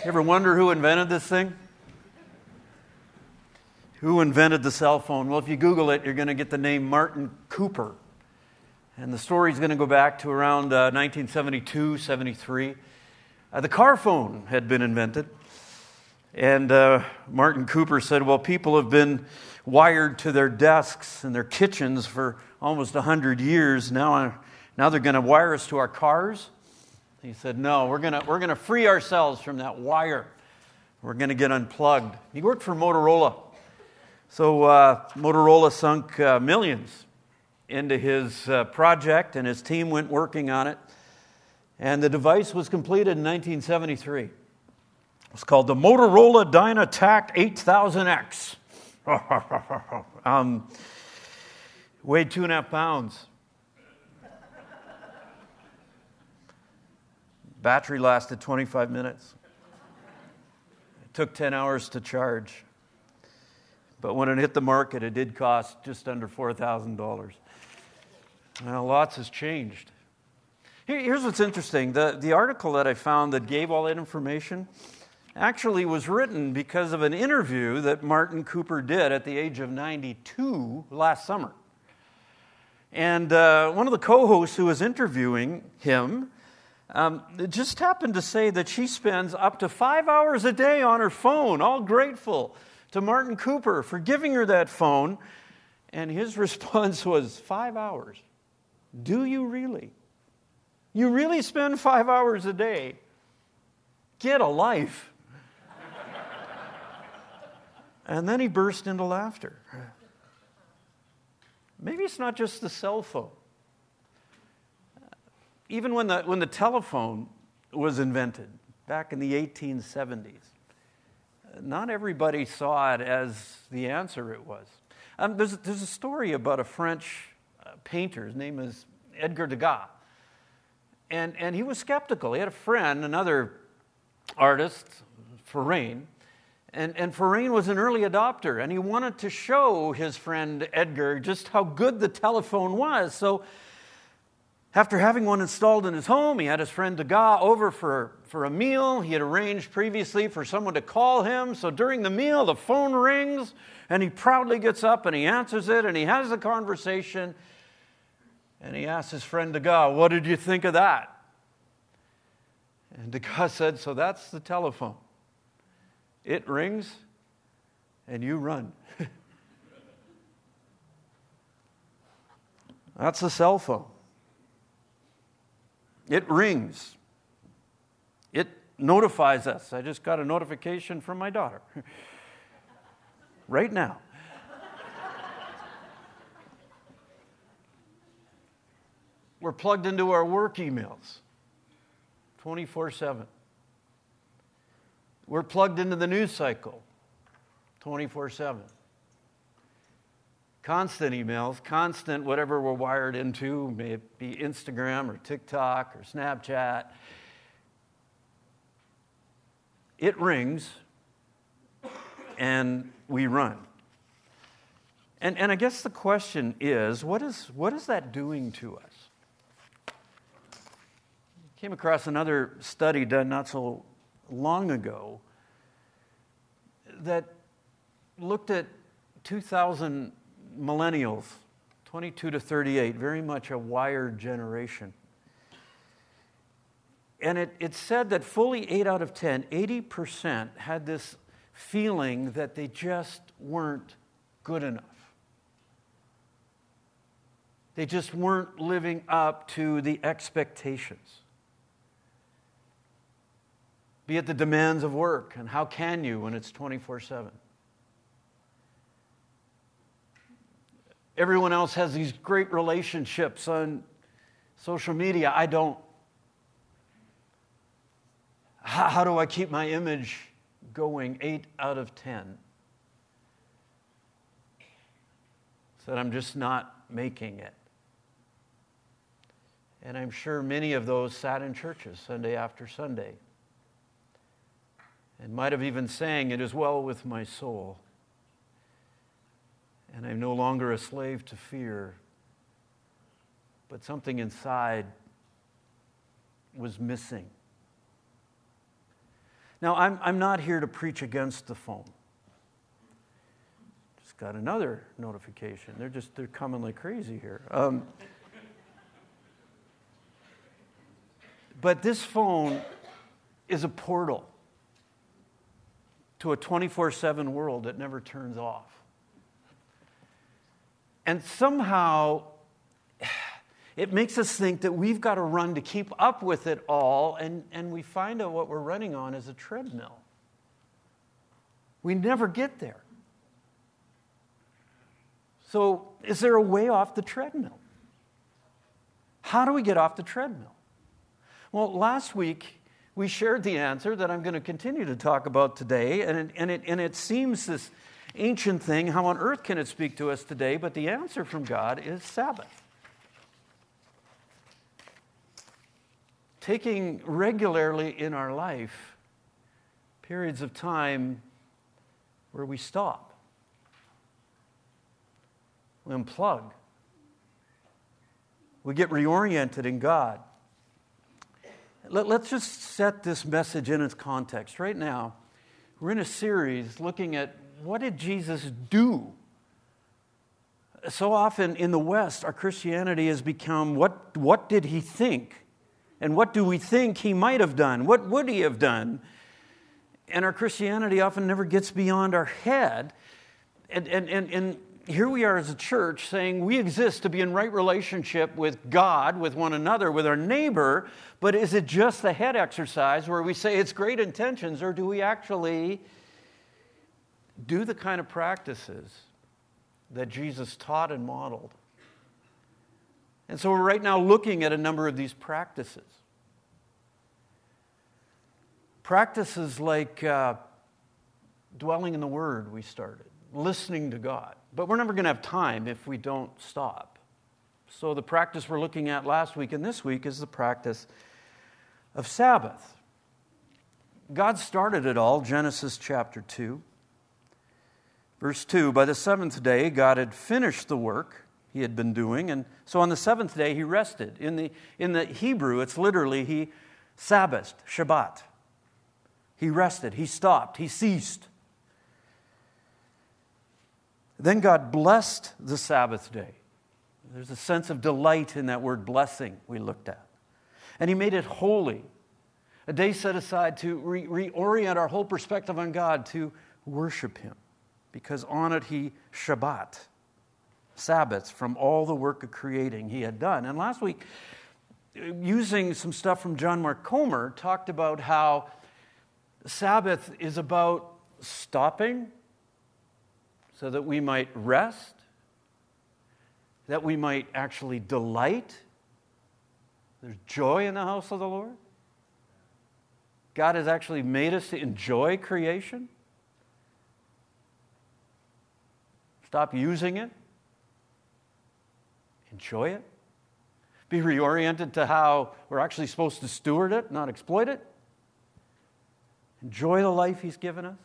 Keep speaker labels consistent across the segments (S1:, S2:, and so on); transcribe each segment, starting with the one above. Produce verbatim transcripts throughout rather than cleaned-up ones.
S1: You ever wonder who invented this thing? Who invented the cell phone? Well, if you Google it, you're going to get the name Martin Cooper. And the story's going to go back to around uh, nineteen seventy-two, seventy-three. Uh, the car phone had been invented. And uh, Martin Cooper said, well, people have been wired to their desks and their kitchens for almost one hundred years. Now, uh, now they're going to wire us to our cars? He said, no, we're going to we're going to free ourselves from that wire. We're going to get unplugged. He worked for Motorola. So uh, Motorola sunk uh, millions into his uh, project, and his team went working on it. And the device was completed in nineteen seventy-three. It was called the Motorola Dynatac eight thousand X. um, weighed two and a half pounds. Battery lasted twenty-five minutes. It took ten hours to charge. But when it hit the market, it did cost just under four thousand dollars. Well, lots has changed. Here's what's interesting. The, the article that I found that gave all that information actually was written because of an interview that Martin Cooper did at the age of ninety-two last summer. And uh, one of the co-hosts who was interviewing him um, just happened to say that she spends up to five hours a day on her phone, all grateful to Martin Cooper for giving her that phone. And his response was, five hours? Do you really? You really spend five hours a day? Get a life. And then he burst into laughter. Maybe it's not just the cell phone. Even when the, when the telephone was invented back in the eighteen seventies, not everybody saw it as the answer it was. Um, there's, there's a story about a French uh, painter. His name is Edgar Degas. And, and he was skeptical. He had a friend, another artist, Forain. And, and Forain was an early adopter. And he wanted to show his friend Edgar just how good the telephone was. So after having one installed in his home, he had his friend Degas over for, for a meal. He had arranged previously for someone to call him. So during the meal, the phone rings, and he proudly gets up and he answers it, and he has a conversation. And he asks his friend Degas, what did you think of that? And Degas said, so that's the telephone. It rings, and you run. That's the cell phone. It rings. It notifies us. I just got a notification from my daughter. Right now. We're plugged into our work emails twenty-four seven. We're plugged into the news cycle twenty-four seven. Constant emails, constant whatever we're wired into, may it be Instagram or TikTok or Snapchat. It rings, and we run. And, and I guess the question is, what is, what is that doing to us? I came across another study done not so long ago that looked at two thousand millennials, twenty-two to thirty-eight, very much a wired generation. And it, it said that fully eight out of ten, eighty percent, had this feeling that they just weren't good enough. They just weren't living up to the expectations. Be it the demands of work, and how can you when it's twenty-four seven? Everyone else has these great relationships on social media. I don't. How, how do I keep my image going? Eight out of ten said I'm just not making it. And I'm sure many of those sat in churches Sunday after Sunday and might have even sang, "It is well with my soul, and I'm no longer a slave to fear." But something inside was missing. Now, I'm, I'm not here to preach against the phone. Just got another notification. They're just, they're coming like crazy here. Um, but this phone is a portal to a twenty-four seven world that never turns off. And somehow, it makes us think that we've got to run to keep up with it all, and, and we find out what we're running on is a treadmill. We never get there. So, is there a way off the treadmill? How do we get off the treadmill? Well, last week, we shared the answer that I'm going to continue to talk about today, and it, and it, and it seems this ancient thing, how on earth can it speak to us today? But the answer from God is Sabbath. Taking regularly in our life periods of time where we stop, we unplug, we get reoriented in God. Let, let's just set this message in its context. Right now, we're in a series looking at what did Jesus do? So often in the West, our Christianity has become, what, what did he think? And what do we think he might have done? What would he have done? And our Christianity often never gets beyond our head. And, and, and, and here we are as a church saying we exist to be in right relationship with God, with one another, with our neighbor. But is it just the head exercise where we say it's great intentions, or do we actually do the kind of practices that Jesus taught and modeled? And so we're right now looking at a number of these practices. Practices like uh, dwelling in the Word, we started, listening to God. But we're never going to have time if we don't stop. So the practice we're looking at last week and this week is the practice of Sabbath. God started it all, Genesis chapter two. Verse two, by the seventh day, God had finished the work he had been doing, and so on the seventh day, he rested. In the, in the Hebrew, it's literally he Sabbathed, Shabbat. He rested, he stopped, he ceased. Then God blessed the Sabbath day. There's a sense of delight in that word blessing we looked at. And he made it holy, a day set aside to re- reorient our whole perspective on God, to worship him. Because on it he Shabbat, Sabbaths from all the work of creating he had done. And last week, using some stuff from John Mark Comer, talked about how Sabbath is about stopping so that we might rest, that we might actually delight. There's joy in the house of the Lord. God has actually made us to enjoy creation. Stop using it. Enjoy it. Be reoriented to how we're actually supposed to steward it, not exploit it. Enjoy the life he's given us.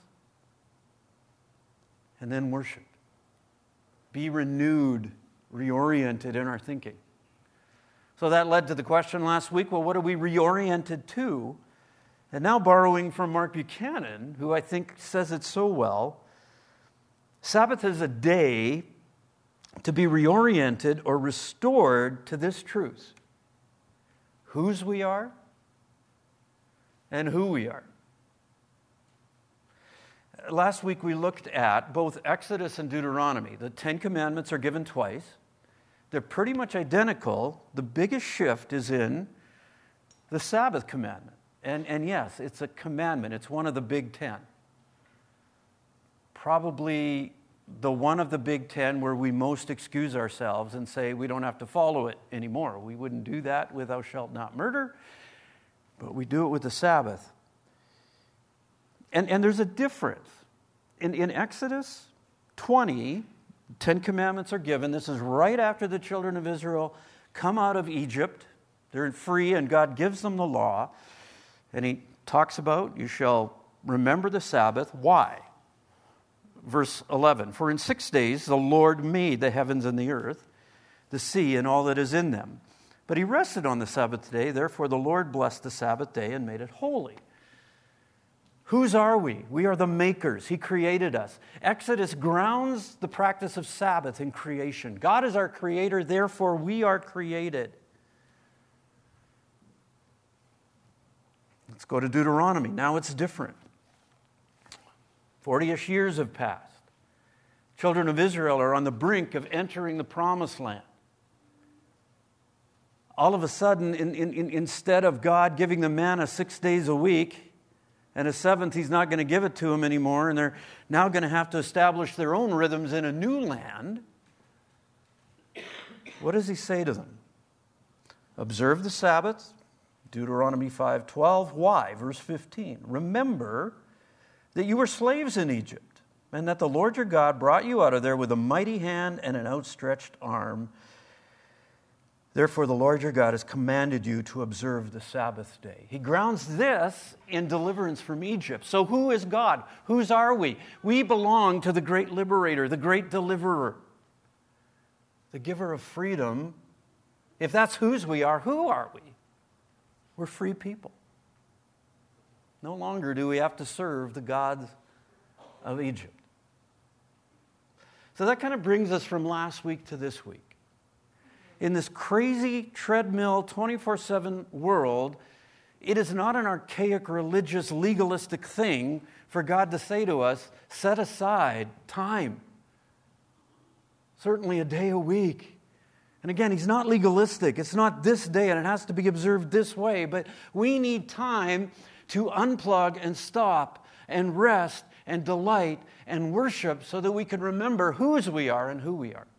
S1: And then worship. Be renewed, reoriented in our thinking. So that led to the question last week, well, what are we reoriented to? And now borrowing from Mark Buchanan, who I think says it so well, Sabbath is a day to be reoriented or restored to this truth: whose we are and who we are. Last week we looked at both Exodus and Deuteronomy. The Ten Commandments are given twice. They're pretty much identical. The biggest shift is in the Sabbath commandment. And, and yes, it's a commandment. It's one of the big ten. Probably the one of the big ten where we most excuse ourselves and say we don't have to follow it anymore. We wouldn't do that with thou shalt not murder, but we do it with the Sabbath. And, and there's a difference. In, in Exodus twenty, Ten Commandments are given. This is right after the children of Israel come out of Egypt. They're free, and God gives them the law. And he talks about, you shall remember the Sabbath. Why? Verse eleven, for in six days the Lord made the heavens and the earth, the sea and all that is in them. But he rested on the Sabbath day. Therefore the Lord blessed the Sabbath day and made it holy. Whose are we? We are the makers. He created us. Exodus grounds the practice of Sabbath in creation. God is our creator, therefore we are created. Let's go to Deuteronomy. Now it's different. Forty-ish years have passed. Children of Israel are on the brink of entering the promised land. All of a sudden, in, in, in, instead of God giving them manna six days a week, and a seventh, he's not going to give it to them anymore, and they're now going to have to establish their own rhythms in a new land. What does he say to them? Observe the Sabbath, Deuteronomy five twelve. Why? Verse fifteen. Remember that you were slaves in Egypt, and that the Lord your God brought you out of there with a mighty hand and an outstretched arm. Therefore, the Lord your God has commanded you to observe the Sabbath day. He grounds this in deliverance from Egypt. So who is God? Whose are we? We belong to the great liberator, the great deliverer, the giver of freedom. If that's whose we are, who are we? We're free people. No longer do we have to serve the gods of Egypt. So that kind of brings us from last week to this week. In this crazy treadmill twenty-four seven world, it is not an archaic, religious, legalistic thing for God to say to us, set aside time. Certainly a day a week. And again, he's not legalistic. It's not this day and it has to be observed this way. But we need time to unplug and stop and rest and delight and worship so that we can remember whose we are and who we are.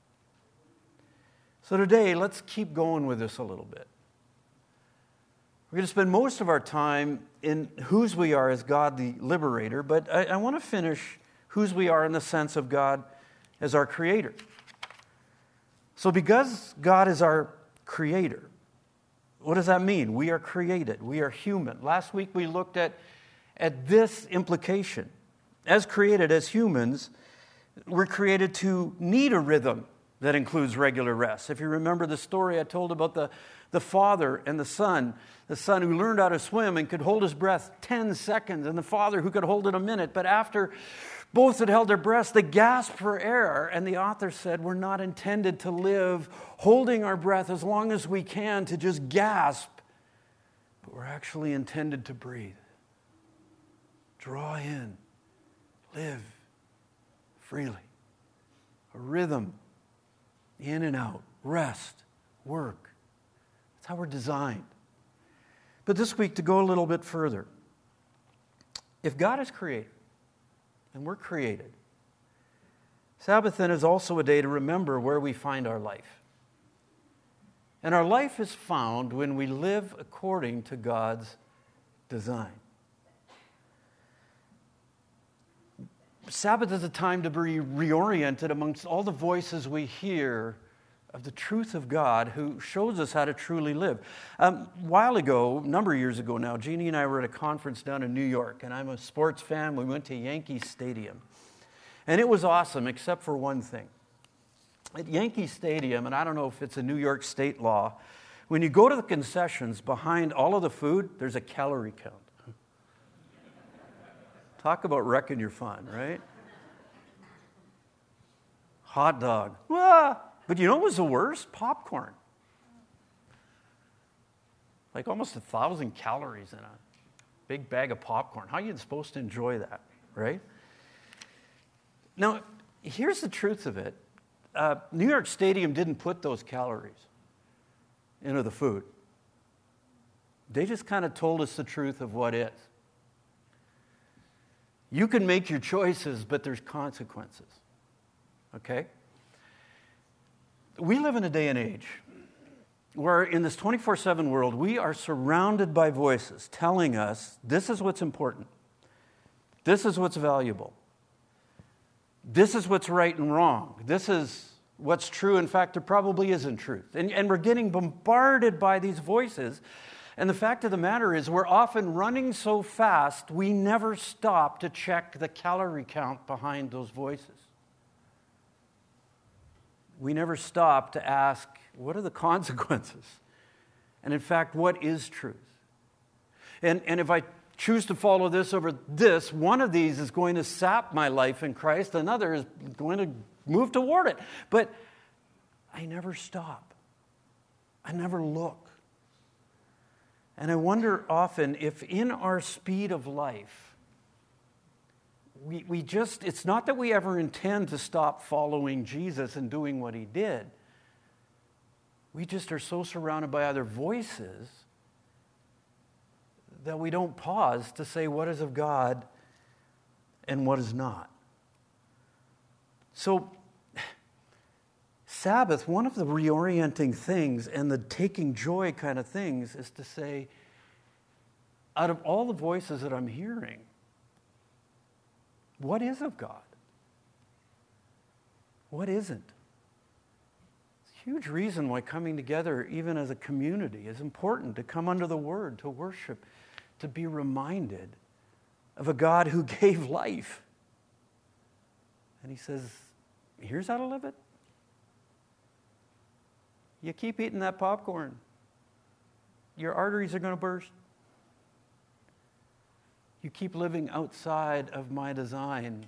S1: So today, let's keep going with this a little bit. We're going to spend most of our time in whose we are as God the liberator, but I, I want to finish whose we are in the sense of God as our creator. So because God is our creator, what does that mean? We are created. We are human. Last week we looked at, at this implication. As created as humans, we're created to need a rhythm that includes regular rest. If you remember the story I told about the, the father and the son, the son who learned how to swim and could hold his breath ten seconds, and the father who could hold it a minute. But after both had held their breaths, they gasped for air. And the author said, we're not intended to live holding our breath as long as we can to just gasp, but we're actually intended to breathe. Draw in, live freely. A rhythm. In and out, rest, work. That's how we're designed. But this week, to go a little bit further, if God is creator, and we're created, Sabbath then is also a day to remember where we find our life. And our life is found when we live according to God's design. Sabbath is a time to be reoriented amongst all the voices we hear of the truth of God who shows us how to truly live. Um, a while ago, a number of years ago now, Jeannie and I were at a conference down in New York, and I'm a sports fan. We went to Yankee Stadium. And it was awesome, except for one thing. At Yankee Stadium, and I don't know if it's a New York state law, when you go to the concessions, behind all of the food, there's a calorie count. Talk about wrecking your fun, right? Hot dog. Ah! But you know what was the worst? Popcorn. Like almost a thousand calories in a big bag of popcorn. How are you supposed to enjoy that, right? Now, here's the truth of it. Uh, New York Stadium didn't put those calories into the food. They just kind of told us the truth of what is. You can make your choices, but there's consequences. Okay? We live in a day and age where in this twenty-four seven world, we are surrounded by voices telling us this is what's important. This is what's valuable. This is what's right and wrong. This is what's true. In fact, there probably isn't truth. And, and we're getting bombarded by these voices. And the fact of the matter is we're often running so fast, we never stop to check the calorie count behind those voices. We never stop to ask, what are the consequences? And in fact, what is truth? And, and if I choose to follow this over this, one of these is going to sap my life in Christ, another is going to move toward it. But I never stop. I never look. And I wonder often if in our speed of life, we, we just, it's not that we ever intend to stop following Jesus and doing what he did. We just are so surrounded by other voices that we don't pause to say what is of God and what is not. So, Sabbath, one of the reorienting things and the taking joy kind of things is to say, out of all the voices that I'm hearing, what is of God? What isn't? It's a huge reason why coming together, even as a community, is important, to come under the Word, to worship, to be reminded of a God who gave life. And he says, here's how to live it. You keep eating that popcorn, your arteries are going to burst. You keep living outside of my design,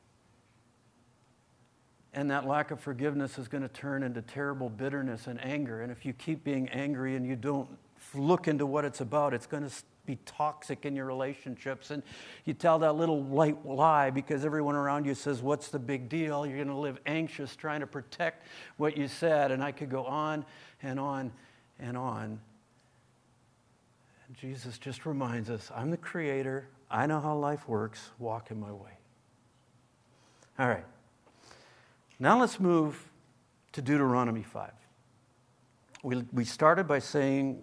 S1: and that lack of forgiveness is going to turn into terrible bitterness and anger. And if you keep being angry and you don't look into what it's about, it's going to be toxic in your relationships. And you tell that little white lie because everyone around you says, what's the big deal? You're going to live anxious trying to protect what you said. And I could go on and on and on. And Jesus just reminds us, I'm the creator. I know how life works. Walk in my way. All right. Now let's move to Deuteronomy five. We, we started by saying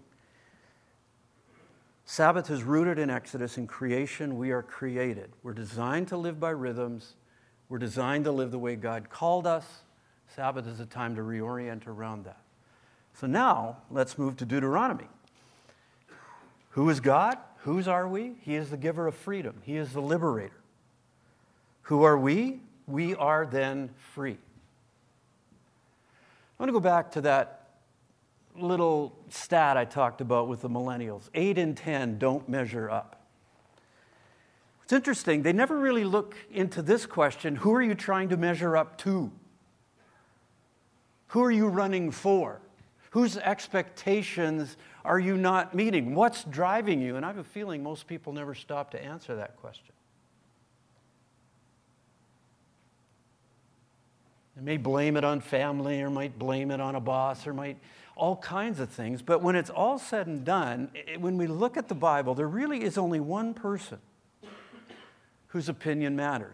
S1: Sabbath is rooted in Exodus. In creation, we are created. We're designed to live by rhythms. We're designed to live the way God called us. Sabbath is a time to reorient around that. So now, let's move to Deuteronomy. Who is God? Whose are we? He is the giver of freedom. He is the liberator. Who are we? We are then free. I want to go back to that little stat I talked about with the millennials. Eight in ten don't measure up. It's interesting. They never really look into this question. Who are you trying to measure up to? Who are you running for? Whose expectations are you not meeting? What's driving you? And I have a feeling most people never stop to answer that question. They may blame it on family, or might blame it on a boss, or might all kinds of things. But when it's all said and done, when we look at the Bible, there really is only one person whose opinion matters.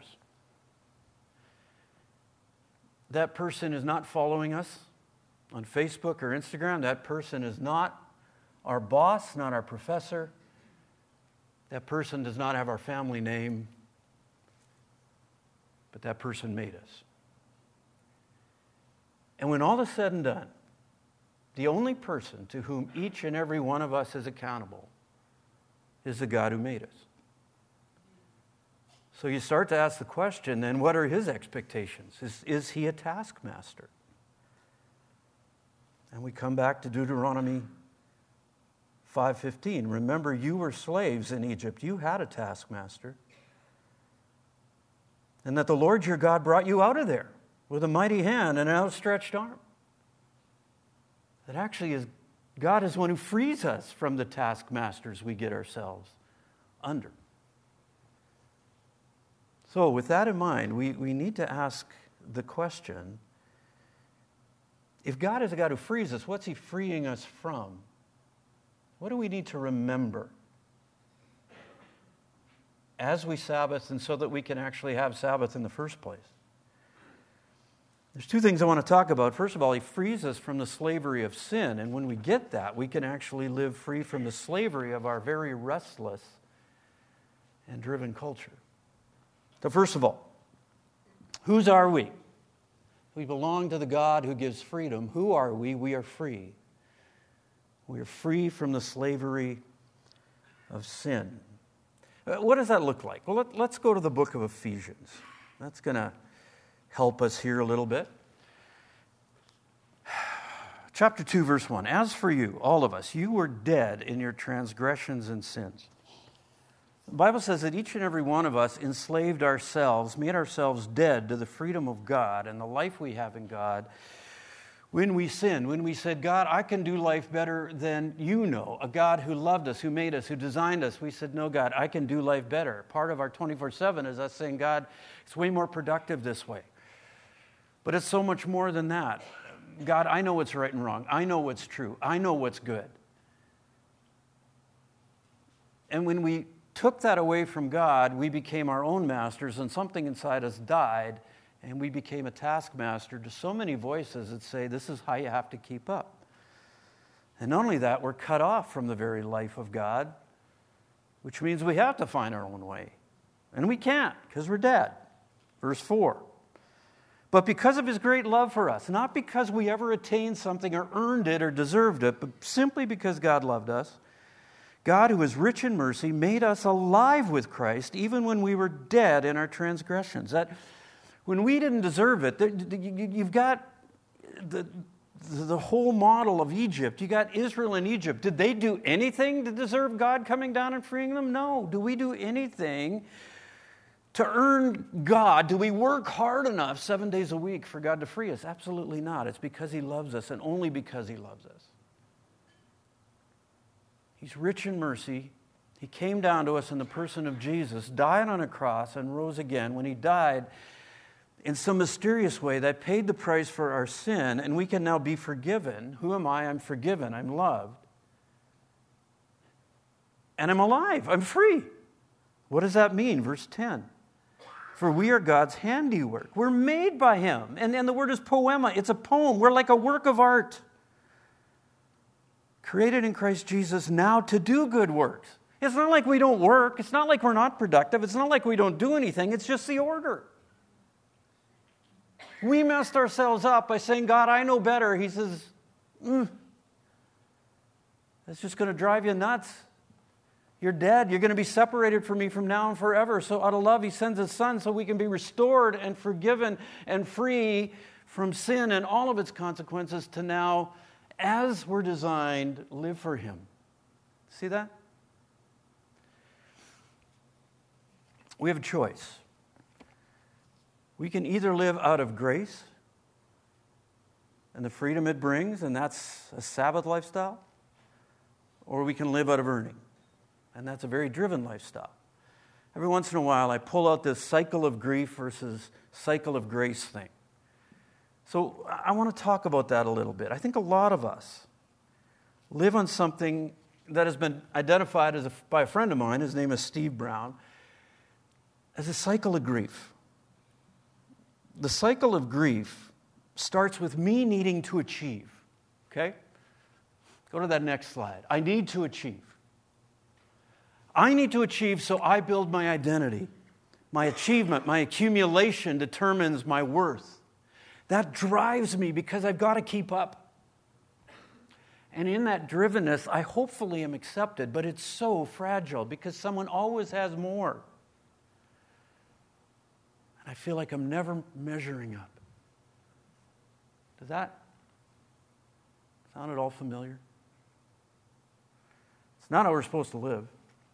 S1: That person is not following us on Facebook or Instagram. That person is not our boss, not our professor. That person does not have our family name. But that person made us. And when all is said and done, the only person to whom each and every one of us is accountable is the God who made us. So you start to ask the question, then what are his expectations? Is, is he a taskmaster? And we come back to Deuteronomy five fifteen. Remember, you were slaves in Egypt. You had a taskmaster. And that the Lord your God brought you out of there with a mighty hand and an outstretched arm. That actually is God is one who frees us from the taskmasters we get ourselves under. So with that in mind, we, we need to ask the question, if God is a God who frees us, what's he freeing us from? What do we need to remember as we Sabbath, and so that we can actually have Sabbath in the first place? There's two things I want to talk about. First of all, he frees us from the slavery of sin. And when we get that, we can actually live free from the slavery of our very restless and driven culture. So first of all, whose are we? We belong to the God who gives freedom. Who are we? We are free. We are free from the slavery of sin. What does that look like? Well, let, let's go to the book of Ephesians. That's going to help us here a little bit. Chapter two, verse one. As for you, all of us, you were dead in your transgressions and sins, The Bible says that each and every one of us enslaved ourselves, made ourselves dead to the freedom of God and the life we have in God when we sinned, when we said, God, I can do life better than you know. A God who loved us, who made us, who designed us. We said, no, God, I can do life better. Part of our twenty-four seven is us saying, God, it's way more productive this way. But it's so much more than that. God, I know what's right and wrong. I know what's true. I know what's good. And when we took that away from God, we became our own masters, and something inside us died, and we became a taskmaster to so many voices that say, this is how you have to keep up. And not only that, we're cut off from the very life of God, which means we have to find our own way. And we can't, because we're dead. Verse four. But because of his great love for us, not because we ever attained something or earned it or deserved it, but simply because God loved us, God, who is rich in mercy, made us alive with Christ even when we were dead in our transgressions. That when we didn't deserve it, you've got the, the whole model of Egypt. You got Israel in Egypt. Did they do anything to deserve God coming down and freeing them? No. Do we do anything to earn God? Do we work hard enough seven days a week for God to free us? Absolutely not. It's because he loves us, and only because he loves us. He's rich in mercy. He came down to us in the person of Jesus, died on a cross, and rose again. When he died, in some mysterious way, that paid the price for our sin, and we can now be forgiven. Who am I? I'm forgiven. I'm loved. And I'm alive. I'm free. What does that mean? Verse ten. For we are God's handiwork. We're made by him. And, and the word is poema. It's a poem. We're like a work of art. Created in Christ Jesus now to do good works. It's not like we don't work. It's not like we're not productive. It's not like we don't do anything. It's just the order. We messed ourselves up by saying, God, I know better. He says, mm, that's just going to drive you nuts. You're dead. You're going to be separated from me from now and forever. So out of love, he sends his son so we can be restored and forgiven and free from sin and all of its consequences to now, as we're designed, live for him. See that? We have a choice. We can either live out of grace and the freedom it brings, and that's a Sabbath lifestyle, or we can live out of earning, and that's a very driven lifestyle. Every once in a while, I pull out this cycle of grief versus cycle of grace thing. So I want to talk about that a little bit. I think a lot of us live on something that has been identified as a, by a friend of mine, his name is Steve Brown, as a cycle of grief. The cycle of grief starts with me needing to achieve. Okay? Go to that next slide. I need to achieve. I need to achieve, so I build my identity. My achievement, my accumulation determines my worth. That drives me because I've got to keep up. And in that drivenness, I hopefully am accepted, but it's so fragile because someone always has more. And I feel like I'm never measuring up. Does that sound at all familiar? It's not how we're supposed to live.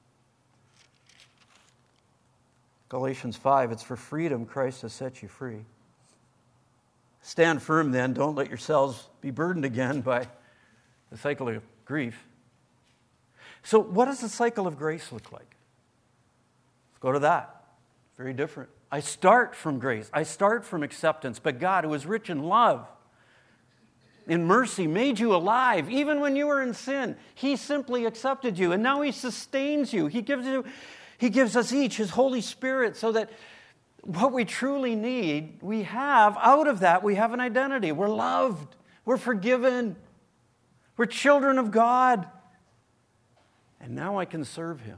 S1: Galatians five, it's for freedom Christ has set you free. Stand firm then, don't let yourselves be burdened again by the cycle of grief. So what does the cycle of grace look like? Let's go to that. Very different. I start from grace. I start from acceptance. But God, who is rich in love, in mercy, made you alive. Even when you were in sin, he simply accepted you. And now he sustains you. He gives you, he gives us each his Holy Spirit so that what we truly need, we have. Out of that, we have an identity. We're loved. We're forgiven. We're children of God. And now I can serve him.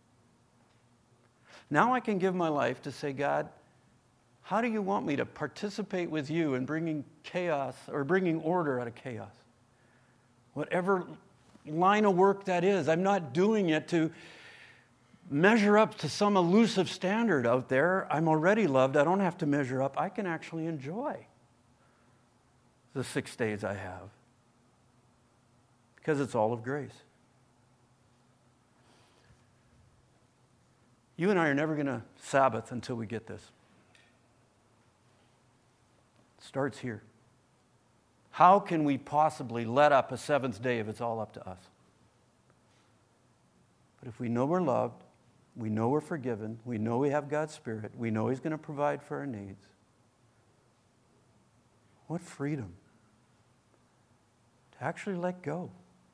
S1: Now I can give my life to say, God, how do you want me to participate with you in bringing chaos or bringing order out of chaos? Whatever line of work that is, I'm not doing it to measure up to some elusive standard out there. I'm already loved. I don't have to measure up. I can actually enjoy the six days I have because it's all of grace. You and I are never going to Sabbath until we get this. It starts here. How can we possibly let up a seventh day if it's all up to us? But if we know we're loved, we know we're forgiven, we know we have God's Spirit, we know He's going to provide for our needs, what freedom to actually let go.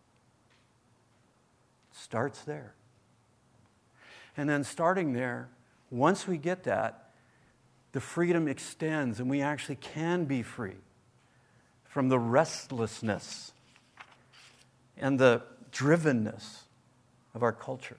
S1: It starts there. And then starting there, once we get that, the freedom extends and we actually can be free from the restlessness and the drivenness of our culture.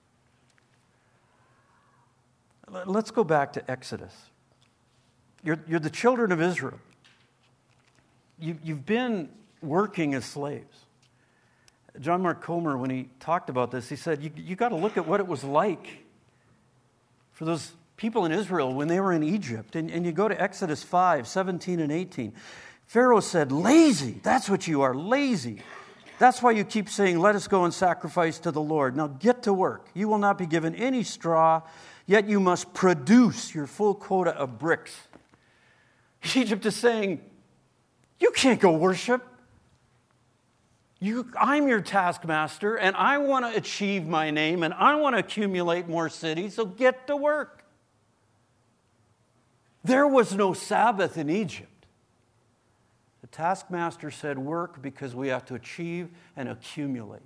S1: Let's go back to Exodus. You're, you're the children of Israel. You, you've been working as slaves. John Mark Comer, when he talked about this, he said, you, you got to look at what it was like for those people in Israel when they were in Egypt. And, and you go to Exodus five, seventeen and eighteen. Pharaoh said, lazy, that's what you are, lazy. That's why you keep saying, let us go and sacrifice to the Lord. Now get to work. You will not be given any straw, yet you must produce your full quota of bricks. Egypt is saying, you can't go worship. You, I'm your taskmaster, and I want to achieve my name, and I want to accumulate more cities, so get to work. There was no Sabbath in Egypt. The taskmaster said, work because we have to achieve and accumulate.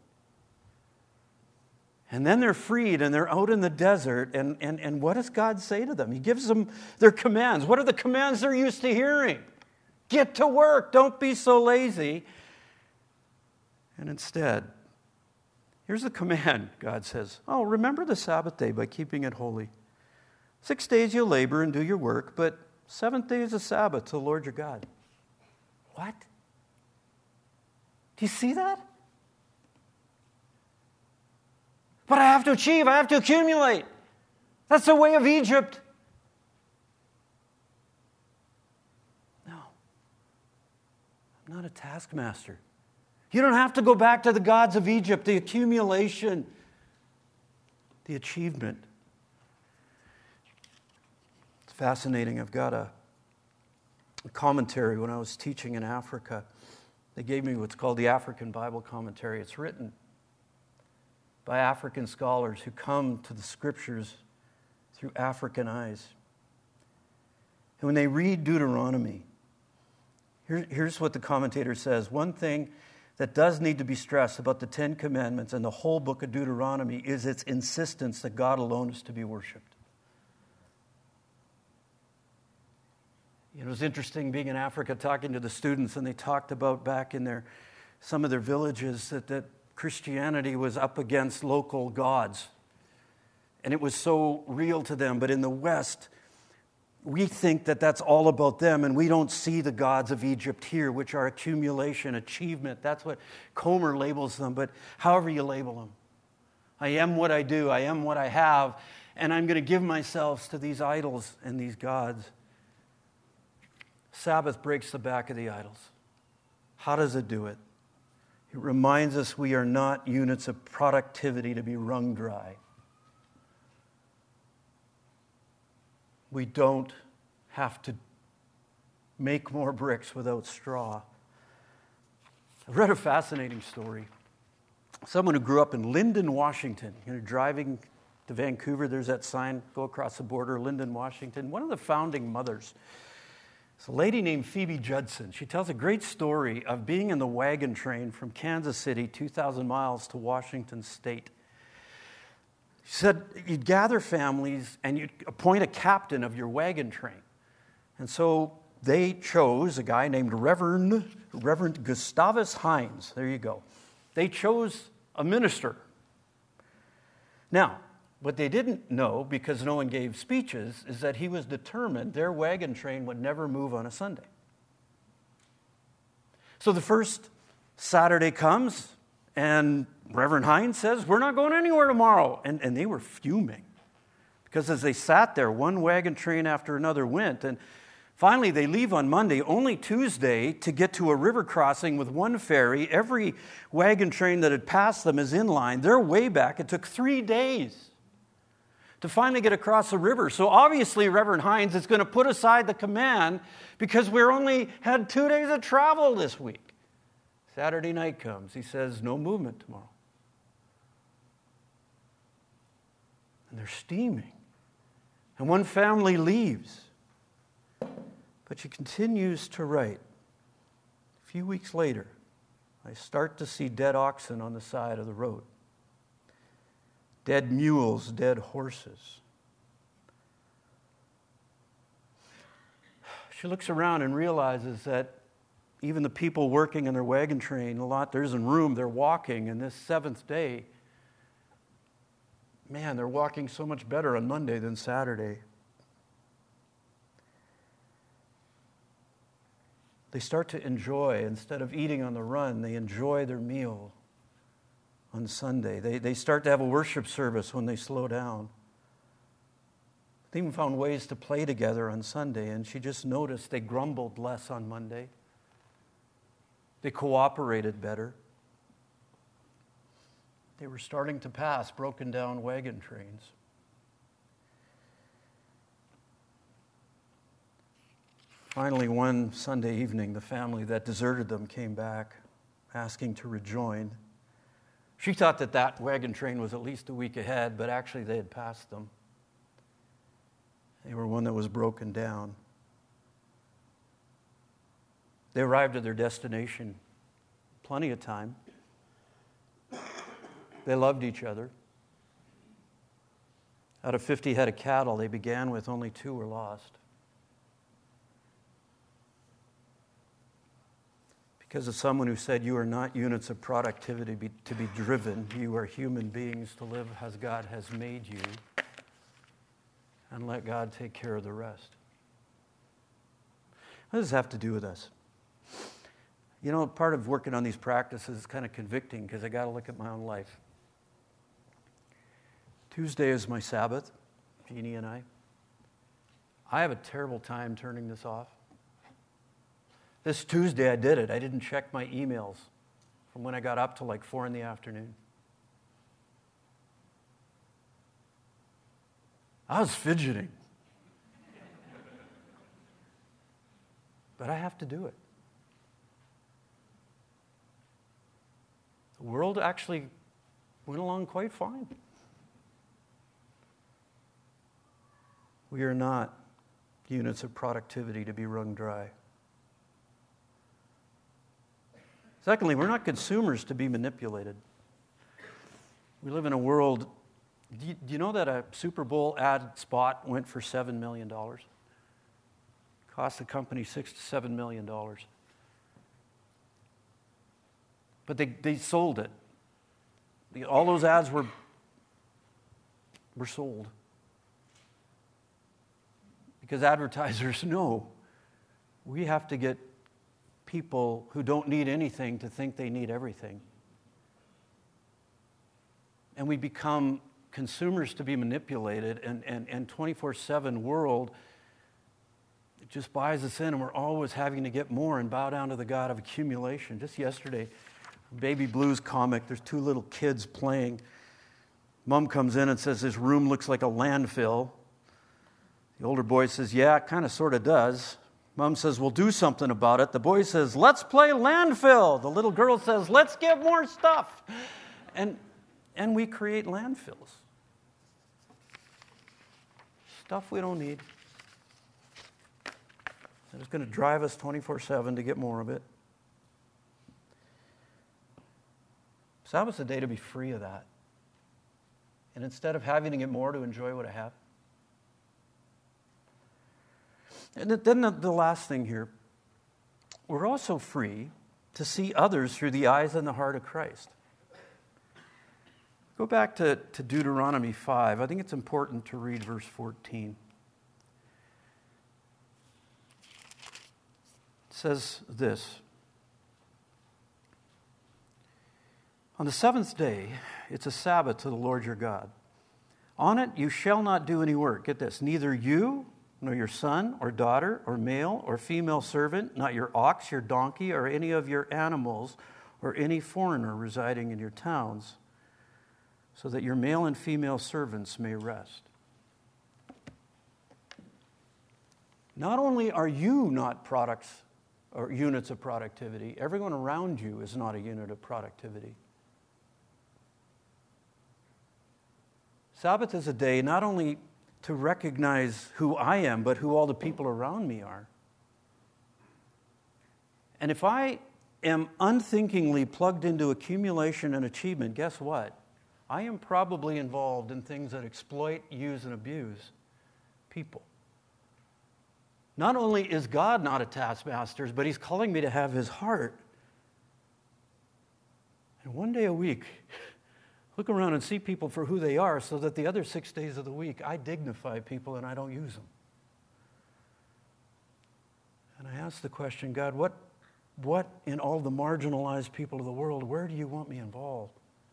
S1: And then they're freed, and they're out in the desert, and, and, and what does God say to them? He gives them their commands. What are the commands they're used to hearing? Get to work. Don't be so lazy. And instead, here's the command, God says. Oh, remember the Sabbath day by keeping it holy. Six days you'll labor and do your work, but seventh day is a Sabbath to the Lord your God. What? Do you see that? But I have to achieve, I have to accumulate. That's the way of Egypt. No. I'm not a taskmaster. You don't have to go back to the gods of Egypt, the accumulation, the achievement. It's fascinating. I've got a, a commentary when I was teaching in Africa. They gave me what's called the African Bible Commentary. It's written by African scholars who come to the Scriptures through African eyes. And when they read Deuteronomy, here, here's what the commentator says. One thing that does need to be stressed about the Ten Commandments and the whole book of Deuteronomy is its insistence that God alone is to be worshipped. It was interesting being in Africa talking to the students, and they talked about back in their some of their villages that, that Christianity was up against local gods. And it was so real to them. But in the West, we think that that's all about them, and we don't see the gods of Egypt here, which are accumulation, achievement. That's what Comer labels them, but however you label them. I am what I do, I am what I have, and I'm going to give myself to these idols and these gods. Sabbath breaks the back of the idols. How does it do it? It reminds us we are not units of productivity to be wrung dry. We don't have to make more bricks without straw. I read a fascinating story. Someone who grew up in Lyndon, Washington. You know, driving to Vancouver, there's that sign, go across the border, Lyndon, Washington. One of the founding mothers, it's a lady named Phoebe Judson. She tells a great story of being in the wagon train from Kansas City, two thousand miles to Washington State. She said you'd gather families and you'd appoint a captain of your wagon train. And so they chose a guy named Reverend, Reverend Gustavus Hines. There you go. They chose a minister. Now, what they didn't know, because no one gave speeches, is that he was determined their wagon train would never move on a Sunday. So the first Saturday comes, and Reverend Hines says, we're not going anywhere tomorrow. And, and they were fuming. Because as they sat there, one wagon train after another went. And finally, they leave on Monday, only Tuesday, to get to a river crossing with one ferry. Every wagon train that had passed them is in line. They're way back. It took three days to finally get across the river. So obviously, Reverend Hines is going to put aside the command because we're only had two days of travel this week. Saturday night comes. He says, no movement tomorrow. And they're steaming. And one family leaves. But she continues to write. A few weeks later, I start to see dead oxen on the side of the road. Dead mules, dead horses. She looks around and realizes that even the people working in their wagon train, a lot, there isn't room, they're walking. And this seventh day, man, they're walking so much better on Monday than Saturday. They start to enjoy, instead of eating on the run, they enjoy their meal on Sunday. They, they start to have a worship service when they slow down. They even found ways to play together on Sunday, and she just noticed they grumbled less on Monday. They cooperated better. They were starting to pass broken down wagon trains. Finally, one Sunday evening, the family that deserted them came back, asking to rejoin. She thought that that wagon train was at least a week ahead, but actually they had passed them. They were one that was broken down. They arrived at their destination plenty of time. They loved each other. Out of fifty head of cattle they began with, only two were lost. Because of someone who said, you are not units of productivity be, to be driven. You are human beings to live as God has made you. And let God take care of the rest. What does this have to do with us? You know, part of working on these practices is kind of convicting because I got to look at my own life. Tuesday is my Sabbath, Jeannie and I. I have a terrible time turning this off. This Tuesday I did it. I didn't check my emails from when I got up to like four in the afternoon. I was fidgeting. But I have to do it. The world actually went along quite fine. We are not units of productivity to be wrung dry. Secondly, we're not consumers to be manipulated. We live in a world. Do you, do you know that a Super Bowl ad spot went for seven million dollars? Cost the company six to seven million dollars. But they, they sold it. The, all those ads were, were sold. Because advertisers know we have to get people who don't need anything to think they need everything. And we become consumers to be manipulated, and, and, and twenty-four seven world it just buys us in, and we're always having to get more and bow down to the God of accumulation. Just yesterday, Baby Blues comic, there's two little kids playing. Mom comes in and says, this room looks like a landfill. The older boy says, yeah, it kind of sort of does. Mom says, we'll do something about it. The boy says, let's play landfill. The little girl says, let's get more stuff. And, and we create landfills. Stuff we don't need. And it's going to drive us twenty-four seven to get more of it. Sabbath's a day to be free of that. And instead of having to get more, to enjoy what I have. And then the, the last thing here, we're also free to see others through the eyes and the heart of Christ. Go back to, to Deuteronomy five. I think it's important to read verse fourteen. It says this. On the seventh day, it's a Sabbath to the Lord your God. On it you shall not do any work. Get this. Neither you, nor your son or daughter or male or female servant, not your ox, your donkey, or any of your animals, or any foreigner residing in your towns, so that your male and female servants may rest. Not only are you not products or units of productivity, everyone around you is not a unit of productivity. Sabbath is a day not only to recognize who I am, but who all the people around me are. And if I am unthinkingly plugged into accumulation and achievement, guess what? I am probably involved in things that exploit, use, and abuse people. Not only is God not a taskmaster, but He's calling me to have His heart. And one day a week, look around and see people for who they are so that the other six days of the week, I dignify people and I don't use them. And I ask the question, God, what, what in all the marginalized people of the world, where do you want me involved?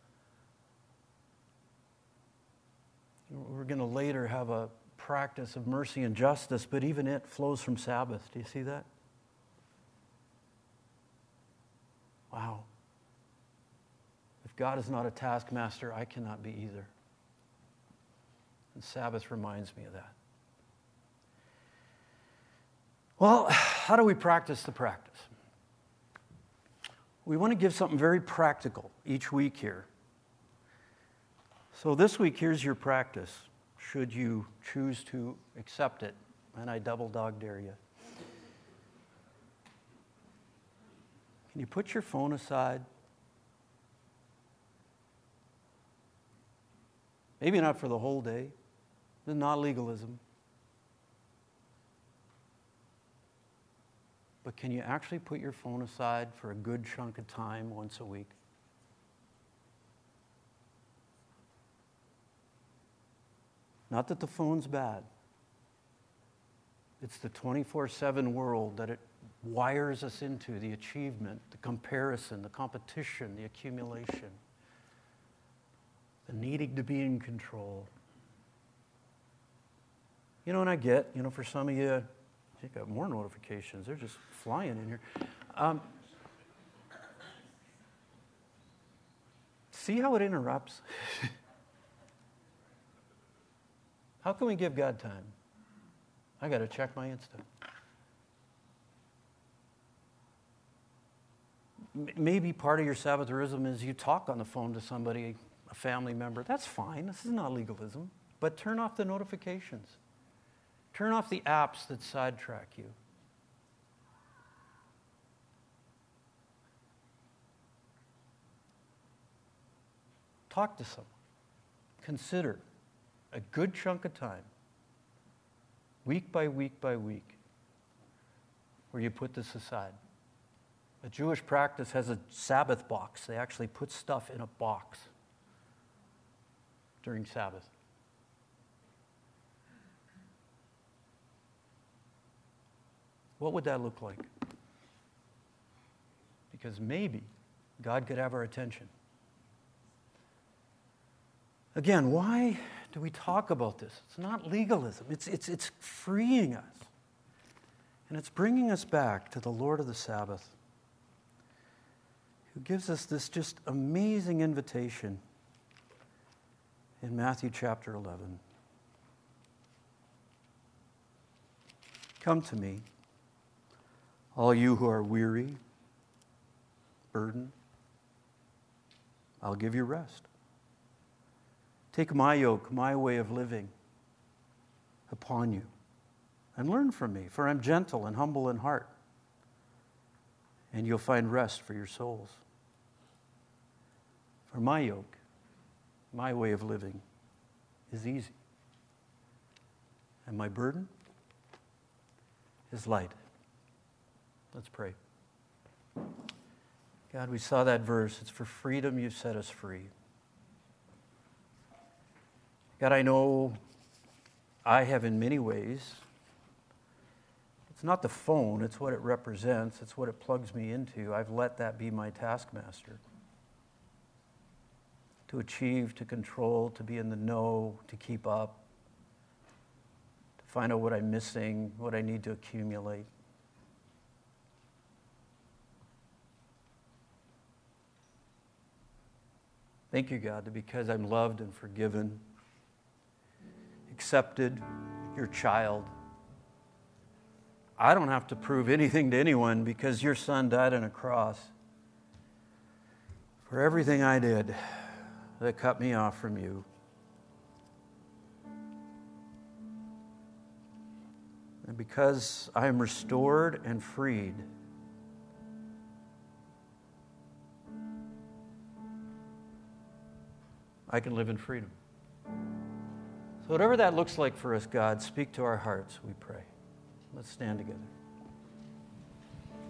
S1: We're going to later have a practice of mercy and justice, but even it flows from Sabbath. Do you see that? Wow. If God is not a taskmaster, I cannot be either. And Sabbath reminds me of that. Well, how do we practice the practice? We want to give something very practical each week here. So this week, here's your practice, should you choose to accept it. And I double dog dare you. Can you put your phone aside? Maybe not for the whole day. This is not legalism. But can you actually put your phone aside for a good chunk of time once a week? Not that the phone's bad. It's the twenty-four seven world that it wires us into, the achievement, the comparison, the competition, the accumulation, the needing to be in control. You know, and I get, you know, for some of you, you got more notifications. They're just flying in here. Um, see how it interrupts? How can we give God time? I got to check my Insta. M- maybe part of your Sabbatharism is you talk on the phone to somebody, a family member. That's fine. This is not legalism. But turn off the notifications. Turn off the apps that sidetrack you. Talk to someone. Consider a good chunk of time, week by week by week, where you put this aside. A Jewish practice has a Sabbath box. They actually put stuff in a box during Sabbath. What would that look like? Because maybe God could have our attention. Again, why do we talk about this? It's not legalism. It's, it's, it's freeing us. And it's bringing us back to the Lord of the Sabbath, who gives us this just amazing invitation in Matthew chapter eleven. Come to me, all you who are weary, burdened. I'll give you rest. Take my yoke, my way of living upon you, and learn from me, for I'm gentle and humble in heart, and you'll find rest for your souls. For my yoke, my way of living is easy, and my burden is light. Let's pray. God, we saw that verse. It's for freedom you set us free. God, I know I have in many ways, it's not the phone, it's what it represents, it's what it plugs me into. I've let that be my taskmaster. To achieve, to control, to be in the know, to keep up, to find out what I'm missing, what I need to accumulate. Thank you, God, that because I'm loved and forgiven, accepted, your child, I don't have to prove anything to anyone because your Son died on a cross for everything I did that cut me off from you. And because I am restored and freed, I can live in freedom. So whatever that looks like for us, God, speak to our hearts, we pray. Let's stand together.